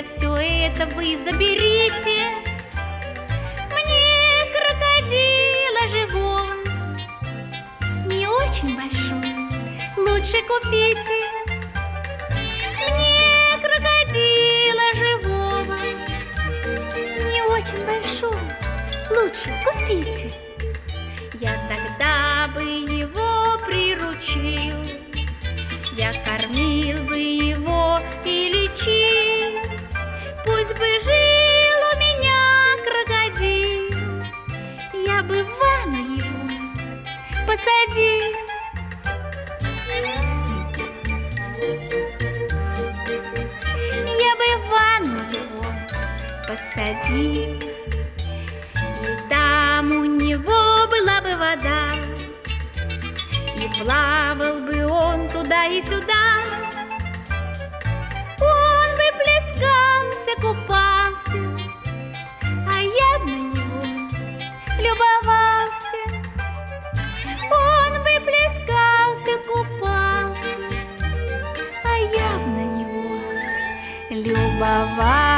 да все это вы заберите. Мне крокодила живого, не очень большой, лучше купите. Мне крокодила живого, не очень большой, лучше купите. Я тогда бы его приручил, я кормил бы его и лечил. Пусть бы жил у меня крокодил, я бы в ванну его посадил. Я бы в ванну его посадил, и там у него была бы вода, и плавал бы он туда и сюда. Он бы плескался, купался, а я б на него любовался. Он бы плескался, купался, а я б на него любовался.